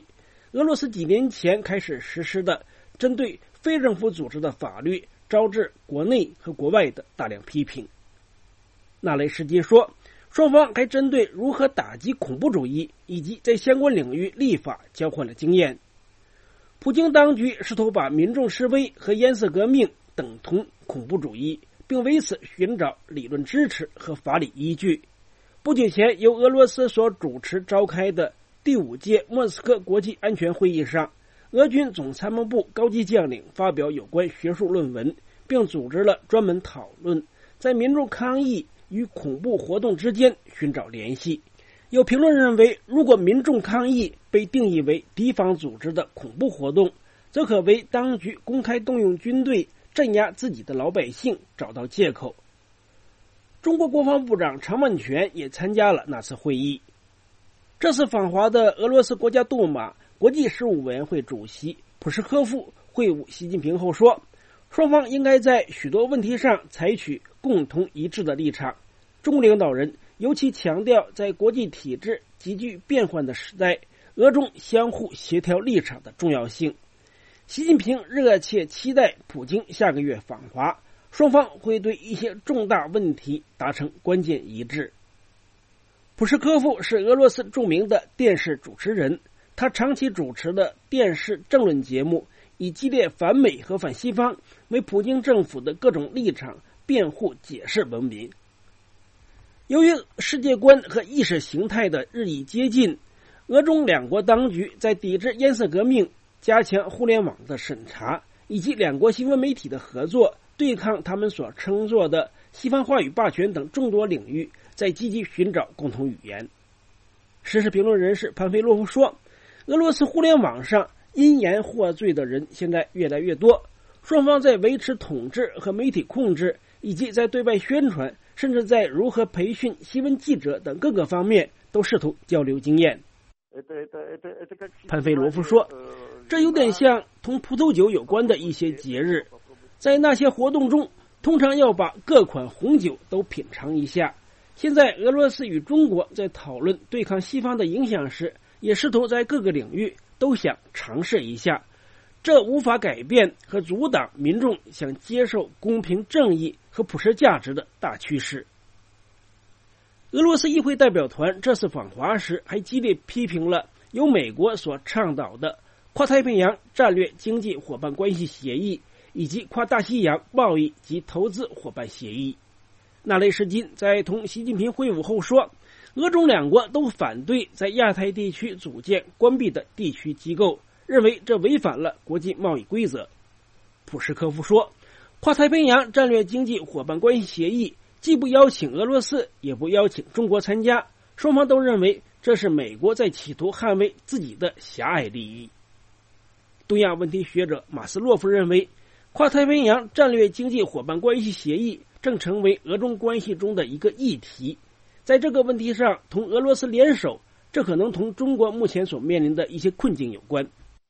俄罗斯几年前开始实施的针对非政府组织的法律招致国内和国外的大量批评。纳雷什金说，双方还针对如何打击恐怖主义以及在相关领域立法交换了经验。普京当局试图把民众示威和颜色革命等同恐怖主义，并为此寻找理论支持和法理依据。不久前，由俄罗斯所主持召开的第5届莫斯科国际安全会议上，俄军总参谋部高级将领发表有关学术论文，并组织了专门讨论在民众抗议与恐怖活动之间寻找联系。有评论认为，如果民众抗议被定义为敌方组织的恐怖活动，则可为当局公开动用军队镇压自己的老百姓找到借口。中国国防部长常万全也参加了那次会议。这次访华的俄罗斯国家杜马国际事务委员会主席普什科夫会晤习近平后说，双方应该在许多问题上采取共同一致的立场。中国领导人尤其强调，在国际体制急剧变换的时代，俄中相互协调立场的重要性。习近平热切期待普京下个月访华，双方会对一些重大问题达成关键一致。普什科夫是俄罗斯著名的电视主持人，他长期主持的电视政论节目以激烈反美和反西方为普京政府的各种立场辩护解释闻名。由于世界观和意识形态的日益接近，俄中两国当局在抵制颜色革命、加强互联网的审查以及两国新闻媒体的合作，对抗他们所称作的西方话语霸权等众多领域，在积极寻找共同语言。时事评论人士潘菲洛夫说，俄罗斯互联网上因言获罪的人现在越来越多，双方在维持统治和媒体控制，以及在对外宣传，甚至在如何培训新闻记者等各个方面都试图交流经验。潘菲罗夫说，这有点像同葡萄酒有关的一些节日，在那些活动中通常要把各款红酒都品尝一下。现在俄罗斯与中国在讨论对抗西方的影响时，也试图在各个领域都想尝试一下，这无法改变和阻挡民众想接受公平正义和普世价值的大趋势。俄罗斯议会代表团这次访华时还激烈批评了由美国所倡导的跨太平洋战略经济伙伴关系协议以及跨大西洋贸易及投资伙伴协议。纳雷什金在同习近平会晤后说，俄中两国都反对在亚太地区组建关闭的地区机构，认为这违反了国际贸易规则。普什科夫说，跨太平洋战略经济伙伴关系协议既不邀请俄罗斯，也不邀请中国参加，双方都认为这是美国在企图捍卫自己的狭隘利益。东亚问题学者马斯洛夫认为，跨太平洋战略经济伙伴关系协议正成为俄中关系中的一个议题，在这个问题上同俄罗斯联手，这可能同中国目前所面临的一些困境有关。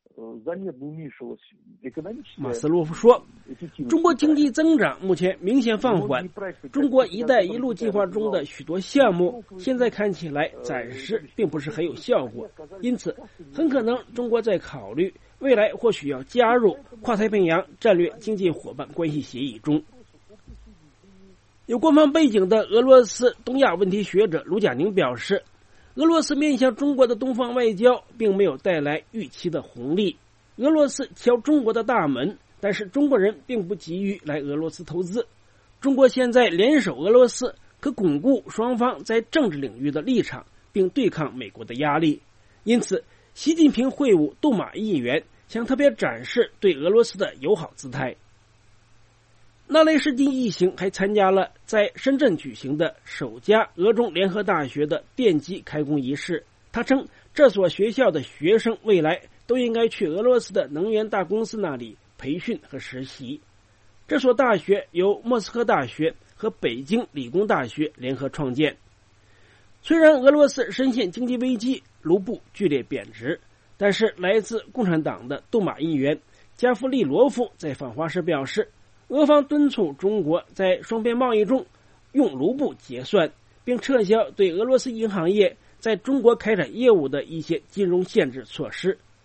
马斯洛夫说，中国经济增长目前明显放缓，中国一带一路计划中的许多项目现在看起来暂时并不是很有效果，因此很可能中国在考虑未来或许要加入跨太平洋战略经济伙伴关系协议中。有官方背景的俄罗斯东亚问题学者卢贾宁表示，俄罗斯面向中国的东方外交并没有带来预期的红利。俄罗斯敲中国的大门，但是中国人并不急于来俄罗斯投资。中国现在联手俄罗斯，可巩固双方在政治领域的立场，并对抗美国的压力。因此，习近平会晤杜马议员，想特别展示对俄罗斯的友好姿态。纳雷什金一行还参加了在深圳举行的首家俄中联合大学的电机开工仪式。他称，这所学校的学生未来都应该去俄罗斯的能源大公司那里培训和实习。这所大学由莫斯科大学和北京理工大学联合创建。虽然俄罗斯深陷经济危机，卢布剧烈贬值，但是来自共产党的杜马议员加夫利罗夫在访华时表示，俄方敦促中国在双边贸易中用卢布结算，并撤销对俄罗斯银行业在中国开展业务的一些金融限制措施。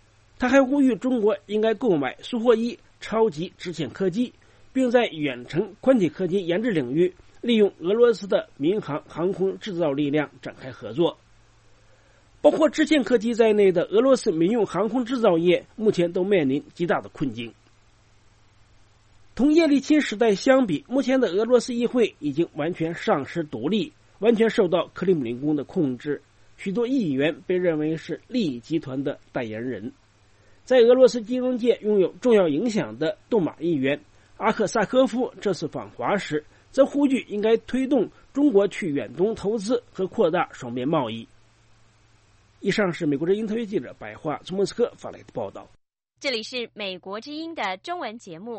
他还呼吁中国应该购买苏霍伊超级支线客机，并在远程宽体客机研制领域利用俄罗斯的民航航空制造力量展开合作。包括支线客机在内的俄罗斯民用航空制造业目前都面临极大的困境。同叶利钦时代相比，目前的俄罗斯议会已经完全丧失独立，完全受到克里姆林宫的控制，许多议员被认为是利益集团的代言人。在俄罗斯金融界拥有重要影响的杜马议员阿克萨科夫这次访华时，则呼吁应该推动中国去远东投资和扩大双边贸易。以上是美国之音特约记者白桦从莫斯科发来的报道。 这里是美国之音的中文节目。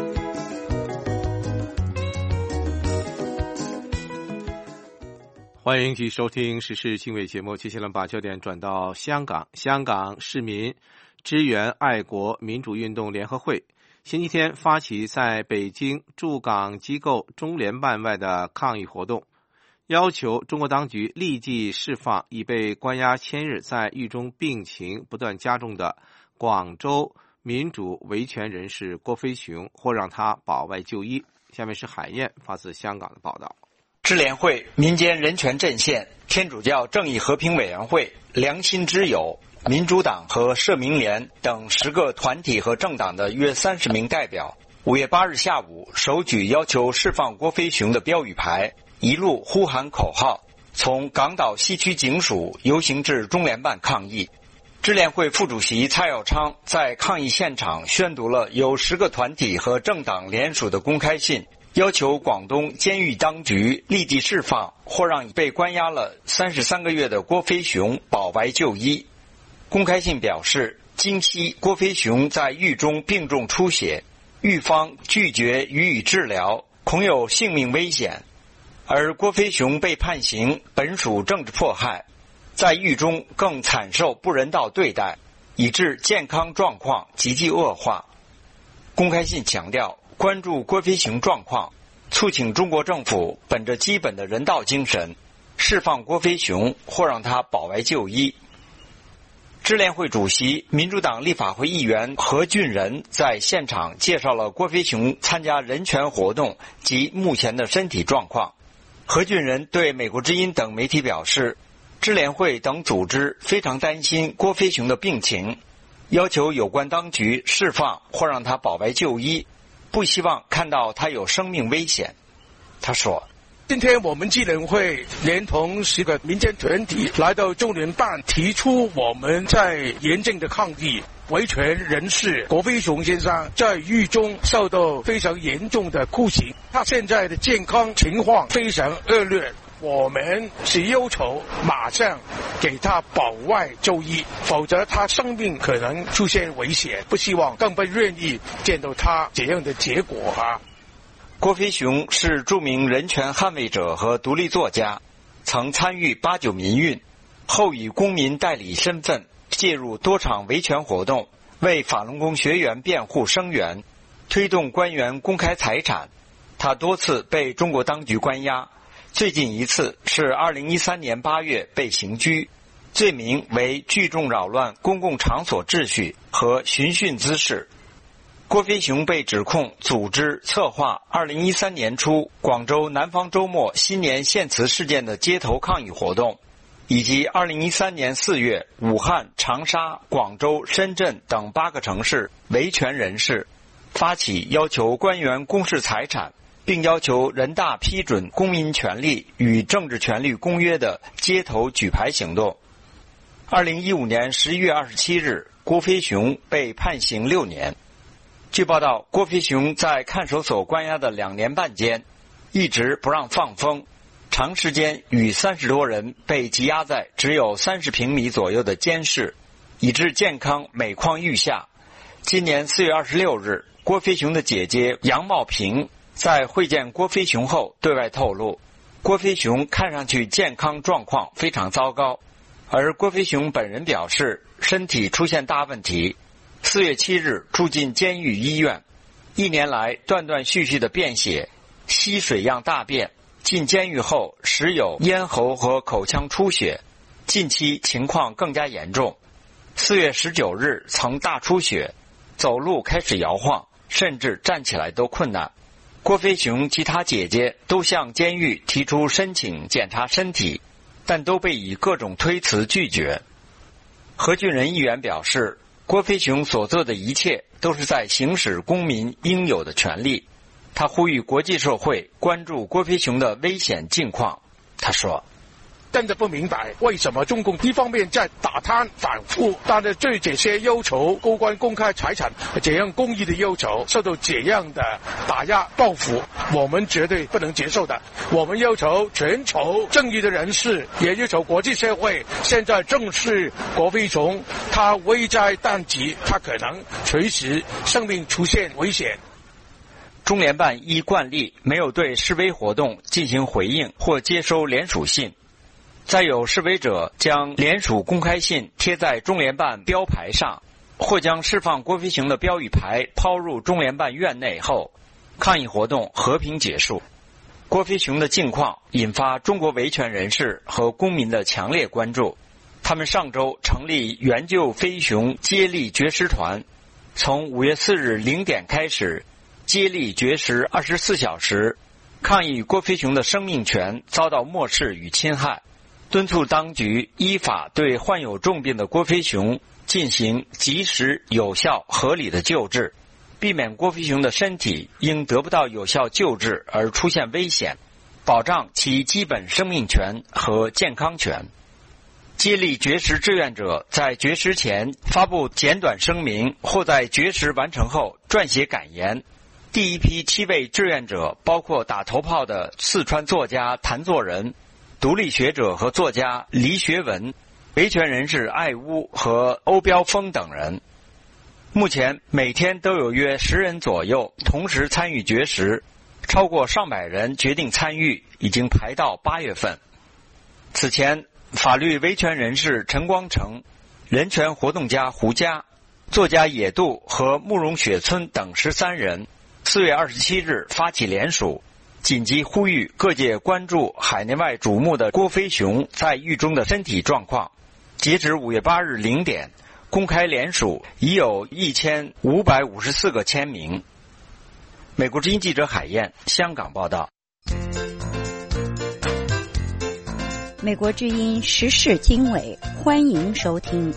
欢迎继续收听时事经纬节目。接下来把焦点转到香港。香港市民支援爱国民主运动联合会星期天发起在北京驻港机构中联办外的抗议活动，要求中国当局立即释放已被关押千日在狱中病情不断加重的广州民主维权人士郭飞雄，或让他保外就医。下面是海燕发自香港的报道。 支联会、民间人权阵线、天主教正义和平委员会、良心之友、民主党和社民联等10个团体和政党的约30名代表5月8日下午手举要求释放郭飞雄的标语牌，一路呼喊口号，从港岛西区警署游行至中联办抗议。支联会副主席蔡耀昌在抗议现场宣读了由10个团体和政党联署的公开信，要求广东监狱当局立即释放或让已被关押了33个月的郭飞雄保外就医。公开信表示，今夕郭飞雄在狱中病重出血，狱方拒绝予以治疗，恐有性命危险。而郭飞雄被判刑本属政治迫害，在狱中更惨受不人道对待，以致健康状况急剧恶化。公开信强调，关注郭飞雄状况，促请中国政府本着基本的人道精神，释放郭飞雄或让他保外就医。支联会主席、民主党立法会议员何俊仁在现场介绍了郭飞雄参加人权活动及目前的身体状况。何俊仁对美国之音等媒体表示，支联会等组织非常担心郭飞雄的病情，要求有关当局释放或让他保外就医，不希望看到他有生命危险。他说， 今天我们支联会连同10个民间团体来到中联办，提出我们在严正的抗议。维权人士郭飞雄先生在狱中受到非常严重的酷刑，他现在的健康情况非常恶劣，我们是要求马上给他保外就医，否则他生命可能出现危险，不希望更不愿意见到他这样的结果啊。 郭飞雄是著名人权捍卫者和独立作家，曾参与89民运，后以公民代理身份介入多场维权活动，为法轮功学员辩护声援，推动官员公开财产。他多次被中国当局关押，最近一次是2013年8月被刑拘，罪名为聚众扰乱公共场所秩序和寻衅滋事。郭飞雄被指控组织策划2013年初广州南方周末新年献词事件的街头抗议活动，以及2013年4月武汉、长沙、广州、深圳等8个城市维权人士发起要求官员公示财产，并要求人大批准《公民权利与政治权利公约》的街头举牌行动。2015年11月27日，郭飞雄被判刑6年。据报道，郭飞雄在看守所关押的2年半间，一直不让放风，长时间与30多人被羁押在只有30平米左右的监室，以致健康每况愈下。今年4月26日，郭飞雄的姐姐杨茂平在会见郭飞雄后对外透露，郭飞雄看上去健康状况非常糟糕，而郭飞雄本人表示身体出现大问题。4月7日住进监狱医院，1年来断断续续的便血、稀水样大便，进监狱后时有咽喉和口腔出血，近期情况更加严重。 4月19日曾大出血，走路开始摇晃，甚至站起来都困难。郭飞雄及他姐姐都向监狱提出申请检查身体，但都被以各种推辞拒绝。何俊仁议员表示，郭飞雄所做的一切都是在行使公民应有的权利。他呼吁国际社会关注郭飞雄的危险境况。他说， 真的不明白为什么中共一方面在打贪反腐，但是对这些要求高官公开财产这样公益的要求受到这样的打压报复，我们绝对不能接受的。我们要求全球正义的人士，也要求国际社会现在正视郭飞雄，他危在旦夕，他可能随时生命出现危险。 中联办依惯例没有对示威活动进行回应或接收联署信。再有示威者将联署公开信贴在中联办标牌上，或将释放郭飞雄的标语牌抛入中联办院内后，抗议活动和平结束。郭飞雄的境况引发中国维权人士和公民的强烈关注。他们上周成立援救飞雄接力绝食团，从5月4日0点开始接力绝食24小时，抗议郭飞雄的生命权遭到漠视与侵害，敦促当局依法对患有重病的郭飞雄进行及时、有效、合理的救治，避免郭飞雄的身体因得不到有效救治而出现危险，保障其基本生命权和健康权。接力绝食志愿者在绝食前发布简短声明，或在绝食完成后撰写感言。第一批7位志愿者包括打头炮的四川作家谭作人、独立学者和作家黎学文、维权人士艾乌和欧标峰等人。目前每天都有约10人左右同时参与绝食，超过上百人决定参与，已经排到8月份。此前，法律维权人士陈光诚、人权活动家胡佳、作家野渡和慕容雪村等13人4月27日发起联署，紧急呼吁各界关注海内外瞩目的郭飞雄在狱中的身体状况。截止5月8日0点，公开联署已有1554个签名。美国之音记者海燕，香港报道。 美国之音时事经纬，欢迎收听。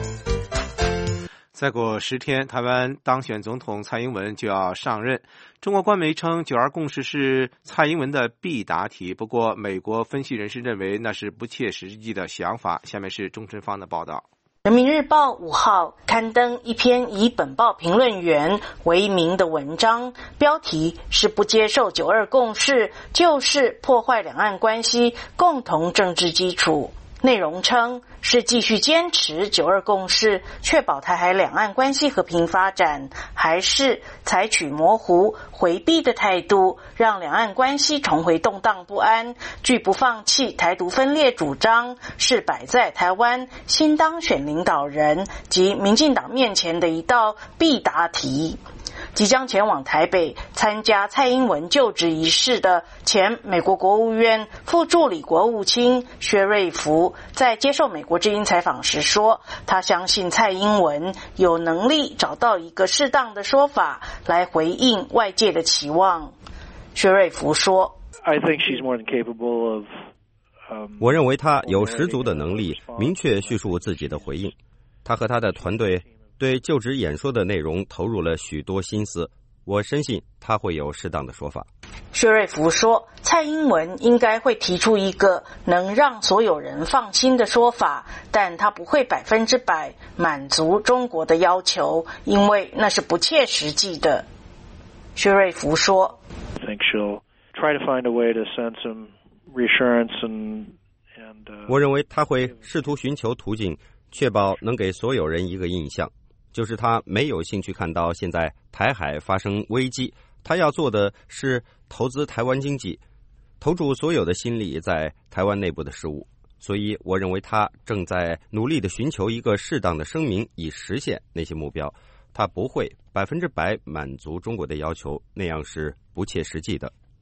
再过10天，台湾当选总统蔡英文就要上任。中国官媒称9·2共识是蔡英文的必答题，不过美国分析人士认为那是不切实际的想法。下面是钟晨芳的报道。 人民日报5号刊登一篇以本报评论员为名的文章，标题是不接受9·2共识就是破坏两岸关系共同政治基础。内容称是继续坚持9·2共识，确保台海两岸关系和平发展，还是采取模糊回避的态度，让两岸关系重回动荡不安。拒不放弃台独分裂主张是摆在台湾新当选领导人及民进党面前的一道必答题。即将前往台北参加蔡英文就职仪式的前美国国务院副助理国务卿薛瑞福在接受美国之音采访时说，他相信蔡英文有能力找到一个适当的说法来回应外界的期望。薛瑞福说， I think she's more than capable of 我认为他有十足的能力明确叙述自己的回应。他和他的团队对就职演说的内容投入了许多心思，我深信他会有适当的说法。 薛瑞福说，蔡英文应该会提出一个能让所有人放心的说法，但他不会100%满足中国的要求，因为那是不切实际的。薛瑞福说， I think she'll try to find a way to send some reassurance and 我认为他会试图寻求途径，确保能给所有人一个印象，就是他没有兴趣看到现在台海发生危机，他要做的是投资台湾经济，投注所有的心力在台湾内部的事务。所以我认为他正在努力地寻求一个适当的声明，以实现那些目标。他不会100%满足中国的要求，那样是不切实际的。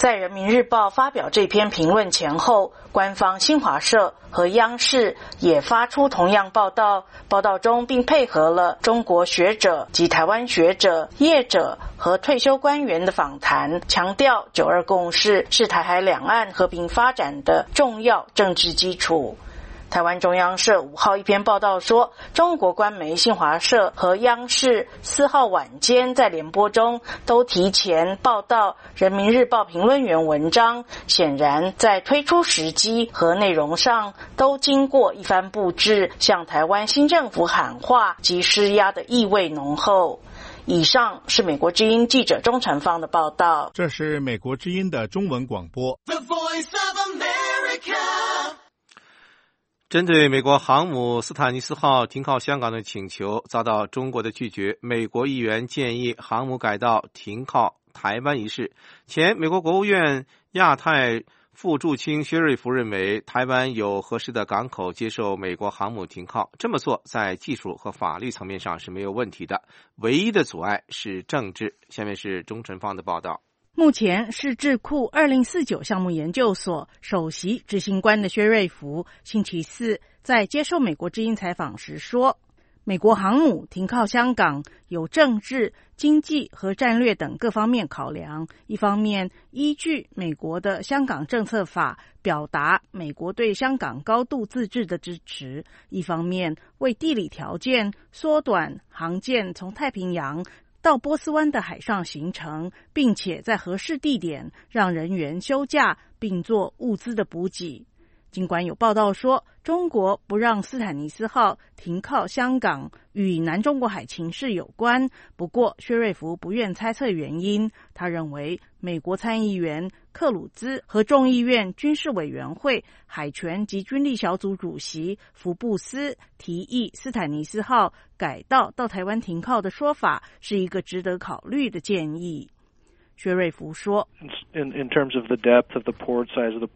在人民日报发表这篇评论前后，官方新华社和央视也发出同样报道，报道中并配合了中国学者及台湾学者、业者和退休官员的访谈，强调9·2共识是台海两岸和平发展的重要政治基础。台湾中央社5号一篇报道说，中国官媒新华社和央视4号晚间在联播中都提前报道人民日报评论员文章，显然在推出时机和内容上都经过一番布置，向台湾新政府喊话及施压的意味浓厚。以上是美国之音记者钟成芳的报道。 这是美国之音的中文广播。The Voice of America。 针对美国航母斯坦尼斯号停靠香港的请求遭到中国的拒绝，美国议员建议航母改道停靠台湾一事。前美国国务院亚太副驻青薛瑞福认为，台湾有合适的港口接受美国航母停靠，这么做在技术和法律层面上是没有问题的，唯一的阻碍是政治。下面是钟成芳的报道。 目前是智库2049项目研究所首席执行官的薛瑞福星期四在接受美国之音采访时说，美国航母停靠香港有政治、经济和战略等各方面考量，一方面依据美国的香港政策法表达美国对香港高度自治的支持，一方面为地理条件缩短航舰从太平洋到波斯湾的海上行程，并且在合适地点让人员休假并做物资的补给。尽管有报道说中国不让斯坦尼斯号停靠香港与南中国海情势有关，不过薛瑞福不愿猜测原因。他认为美国参议员克鲁兹和众议院军事委员会海权及军力小组主席福布斯提议斯坦尼斯号改道到台湾停靠的说法是一个值得考虑的建议。薛瑞福说 In terms of the depth of the port, size of the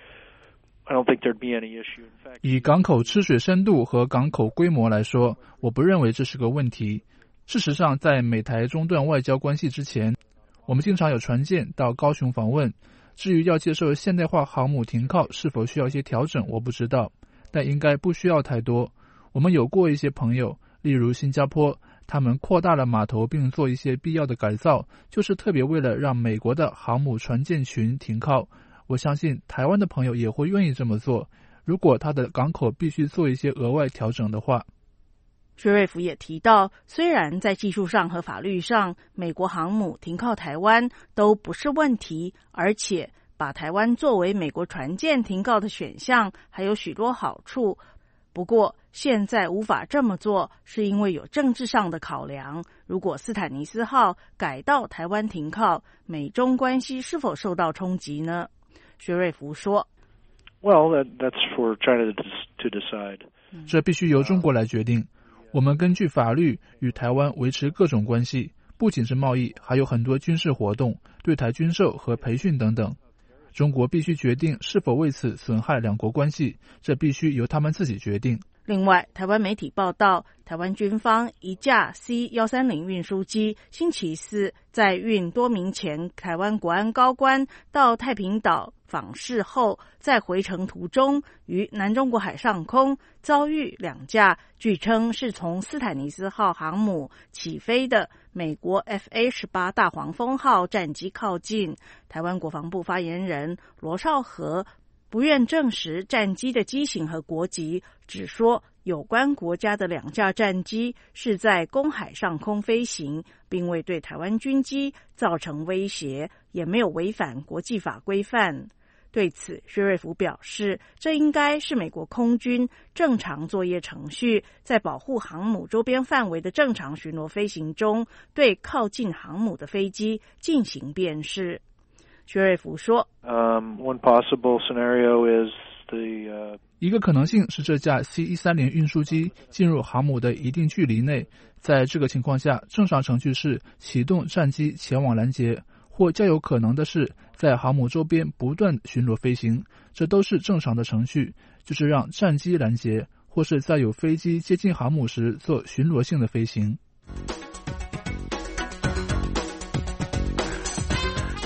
port,I don't think there'd be any issue. In fact, 以港口吃水深度和港口规模来说，我不认为这是个问题。事实上，在美台中断外交关系之前，我们经常有船舰到高雄访问。至于要接受现代化航母停靠是否需要一些调整，我不知道，但应该不需要太多。我们有过一些朋友，例如新加坡，他们扩大了码头并做一些必要的改造，就是特别为了让美国的航母船舰群停靠。我相信台湾的朋友也会愿意这么做，如果他的港口必须做一些额外调整的话。 薛瑞福也提到，虽然在技术上和法律上美国航母停靠台湾都不是问题，而且把台湾作为美国船舰停靠的选项还有许多好处，不过现在无法这么做是因为有政治上的考量。如果斯坦尼斯号改到台湾停靠，美中关系是否受到冲击呢？薛瑞福说 Well, that's for China to decide. 这必须由中国来决定。我们根据法律与台湾维持各种关系，不仅是贸易，还有很多军事活动、对台军售和培训等等。中国必须决定是否为此损害两国关系，这必须由他们自己决定。 另外，台湾媒体报道，台湾军方一架 C-130运输机星期四在运多名前台湾国安高官到太平岛访视后，在回程途中于南中国海上空遭遇两架据称是从斯坦尼斯号航母起飞的美国 FA-18 大黄蜂号战机靠近。台湾国防部发言人罗绍和不愿证实战机的机型和国籍，只说有关国家的两架战机是在公海上空飞行，并未对台湾军机造成威胁，也没有违反国际法规范。对此，薛瑞福表示，这应该是美国空军正常作业程序，在保护航母周边范围的正常巡逻飞行中，对靠近航母的飞机进行辨识。薛瑞福说 One possible scenario is the, 一个可能性是这架 C-130 运输机进入航母的一定距离内，在这个情况下，正常程序是启动战机前往拦截，或较有可能的是在航母周边不断巡逻飞行，这都是正常的程序，就是让战机拦截，或是在有飞机接近航母时做巡逻性的飞行。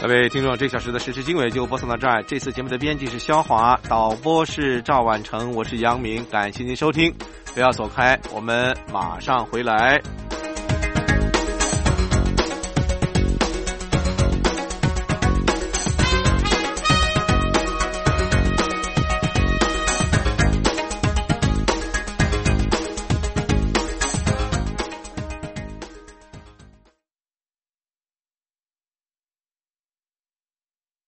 各位听众，这小时的时事经纬就播送到这儿。这次节目的编辑是肖华，导播是赵婉成，我是杨明，感谢您收听，不要走开，我们马上回来。